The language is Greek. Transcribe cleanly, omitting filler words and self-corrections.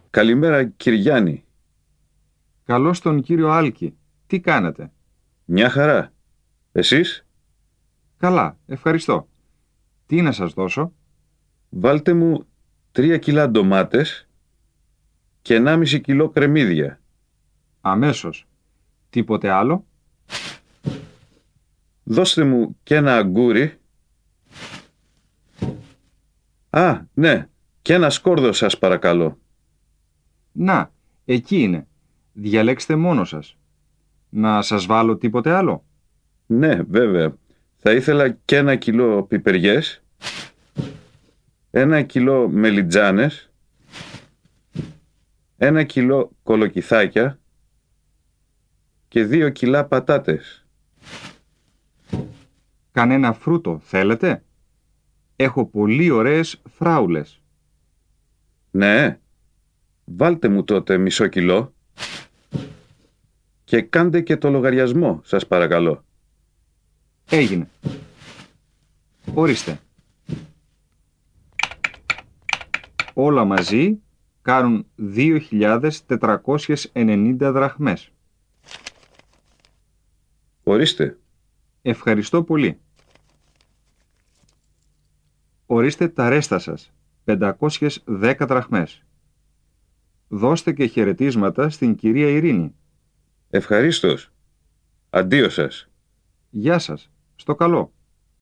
Καλημέρα, Κυριάννη. Καλώς τον κύριο Άλκη. Τι κάνετε? Μια χαρά. Εσείς? Καλά, ευχαριστώ. Τι να σας δώσω? Βάλτε μου 3 κιλά ντομάτες και 1,5 κιλό κρεμμύδια. Αμέσως. Τίποτε άλλο? Δώστε μου και ένα αγκούρι. Α, ναι, και ένα σκόρδο σας παρακαλώ. Να, εκεί είναι. Διαλέξτε μόνο σας. Να σας βάλω τίποτε άλλο? Ναι, βέβαια. Θα ήθελα και 1 κιλό πιπεριές, 1 κιλό μελιτζάνες, 1 κιλό κολοκυθάκια και 2 κιλά πατάτες. Κανένα φρούτο θέλετε? Έχω πολύ ωραίες φράουλες. Ναι, βάλτε μου τότε μισό κιλό και κάντε και το λογαριασμό, σας παρακαλώ. Έγινε. Ορίστε. Όλα μαζί κάνουν 2.490 δραχμές. Ορίστε. Ευχαριστώ πολύ. Ορίστε τα ρέστα σας. 510 δραχμές. Δώστε και χαιρετίσματα στην κυρία Ειρήνη. Ευχαρίστως. Αντίο σας. Γεια σας. Στο καλό.